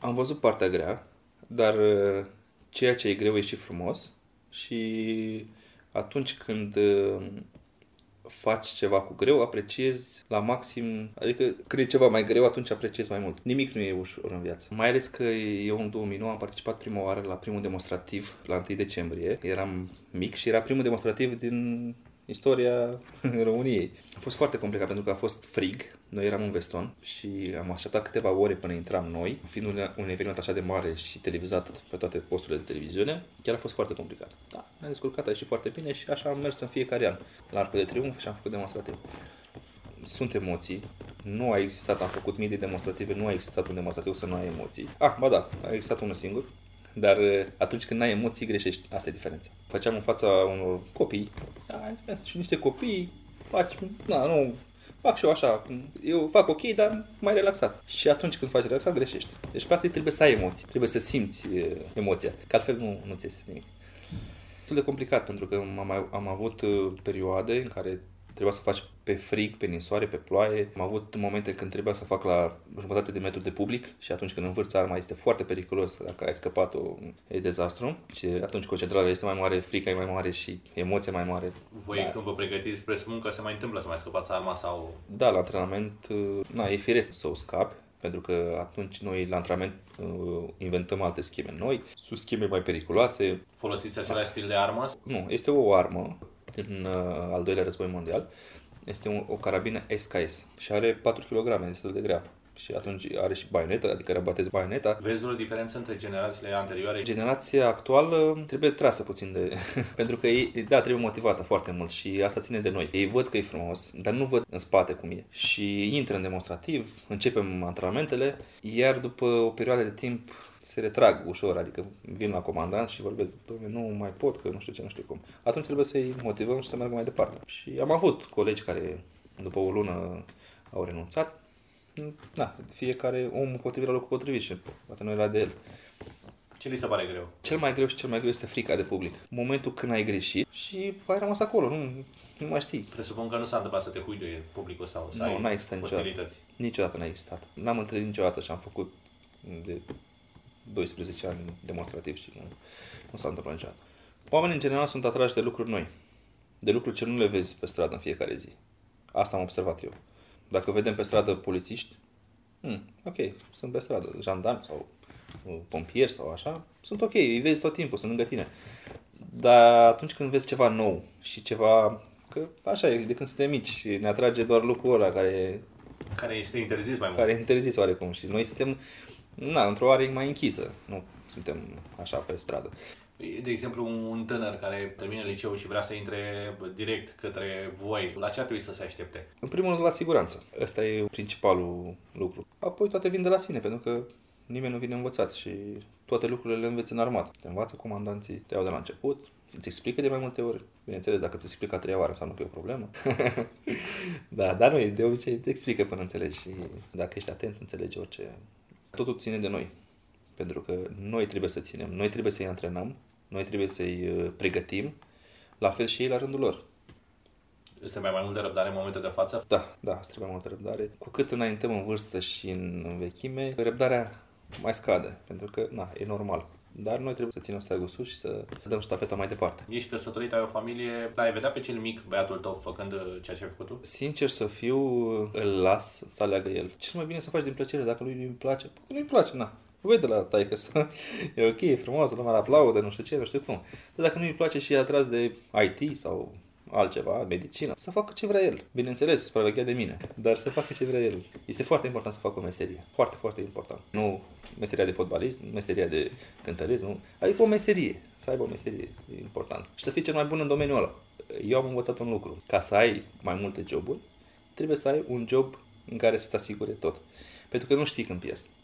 Am văzut partea grea, dar ceea ce e greu e și frumos și atunci când faci ceva cu greu, apreciezi la maxim, adică când e ceva mai greu, atunci apreciezi mai mult. Nimic nu e ușor în viață. Mai ales că eu în 2009 am participat prima oară la primul demonstrativ la 1 decembrie. Eram mic și era primul demonstrativ din istoria României. A fost foarte complicat pentru că a fost frig. Noi eram în veston și am așteptat câteva ore până intram noi. Fiind un eveniment așa de mare și televizat pe toate posturile de televiziune, chiar a fost foarte complicat. Da, ne-am descurcat, a ieșit foarte bine și așa am mers în fiecare an la Arcul de Triunf și am făcut demonstrativ. Sunt emoții. Nu a existat, am făcut mii de demonstrative, nu a existat un demonstrativ să nu ai emoții. Ba da, a existat unul singur. Dar atunci când n-ai emoții, greșești. Asta e diferența. Făceam în fața unor copii. Și niște copii faci, nu, fac și eu așa. Eu fac ok, dar mai relaxat. Și atunci când faci relaxat, greșești. Deci, practic, trebuie să ai emoții. Trebuie să simți emoția. Că altfel nu-ți iese nimic. Destul de complicat, pentru că am avut perioade în care trebuia să faci pe frig, pe ninsoare, pe ploaie. Am avut momente când trebuia să fac la jumătate de metru de public și atunci când învârți arma este foarte periculos. Dacă ai scăpat-o, e dezastru. Și atunci concentrarea este mai mare, frica e mai mare și emoția mai mare. Voi când vă pregătiți, presupun că se mai întâmplă să mai scăpați arma sau... Da, la antrenament, e firesc să o scapi. Pentru că atunci noi la antrenament inventăm alte scheme noi, sunt scheme mai periculoase. Folosiți același stil de armă? Nu, este o armă din al doilea război mondial. Este o carabină SKS și are 4 kg, este destul de grea. Și atunci are și baioneta, adică rabatezi baioneta. Vezi vreo diferență între generațiile anterioare? Generația actuală trebuie trasă puțin de... pentru că ei, trebuie motivată foarte mult și asta ține de noi. Ei văd că e frumos, dar nu văd în spate cum e. Și intră în demonstrativ, începem antrenamentele, iar după o perioadă de timp se retrag ușor, adică vin la comandant și vorbesc, nu mai pot, că nu știu ce, nu știu cum. Atunci trebuie să-i motivăm și să meargă mai departe. Și am avut colegi care după o lună au renunțat. Da, fiecare om potrivit la locul potrivit și poate nu era de el. Ce li se pare greu? Cel mai greu este frica de public. Momentul când ai greșit și ai rămas acolo, nu mai știi. Presupun că nu s-a întâmplat să te huiduie publicul sau să n-a existat ostilități. Niciodată n-a existat. N-am întâlnit niciodată și am făcut de 12 ani demonstrativ și nu s-a întâmplat niciodată. Oamenii în general sunt atrași de lucruri noi, de lucruri ce nu le vezi pe stradă în fiecare zi. Asta am observat eu. Dacă vedem pe stradă polițiști, ok, sunt pe stradă, jandarmi sau pompieri sau așa, sunt ok, îi vezi tot timpul, sunt lângă tine. Dar atunci când vezi ceva nou și ceva, că așa e, de când suntem mici, ne atrage doar lucrul ăla care este interzis mai mult. Care e interzis oarecum și noi suntem, într-o are mai închisă, nu suntem așa pe stradă. De exemplu, un tânăr care termină liceul și vrea să intre direct către voi, la ce ar trebui să se aștepte? În primul rând la siguranță. Ăsta e principalul lucru. Apoi toate vin de la sine, pentru că nimeni nu vine învățat și toate lucrurile le înveți în armată. Te învață comandanții, te iau de la început, îți explică de mai multe ori. Bineînțeles, dacă ți explică a treia oară, înseamnă că e o problemă. Dar nu, de obicei te explică până înțelegi și dacă ești atent, înțelegi orice. Totul ține de noi, pentru că noi trebuie să ținem, noi trebuie să-i antrenăm, noi trebuie să-i pregătim, la fel și ei la rândul lor. Este mai mult de răbdare în momentul de față? Da, îți trebuie mai multă răbdare. Cu cât înaintăm în vârstă și în vechime, răbdarea mai scade, pentru că, e normal. Dar noi trebuie să ținem steagul sus și să dăm ștafeta mai departe. Ești căsătorit, ai o familie, ai vedea pe cel mic, băiatul tău, făcând ceea ce ai făcut tu? Sincer să fiu, îl las să aleagă el. Cel mai bine să faci din plăcere, dacă lui nu-i place, nu-i place, Vede la taică să e ok, e frumos, lumea aplaudă, nu știu ce, nu știu cum. Dar dacă nu-i place și e atras de IT sau altceva, medicină, să facă ce vrea el. Bineînțeles, supravegheat de mine, dar să facă ce vrea el. Este foarte important să facă o meserie. Foarte, foarte important. Nu meseria de fotbalist, meseria de cântăresc, nu. Adică o meserie. Să aibă o meserie e important. Și să fii cel mai bun în domeniul ăla. Eu am învățat un lucru. Ca să ai mai multe joburi, trebuie să ai un job în care să-ți asigure tot. Pentru că nu știi când pierzi.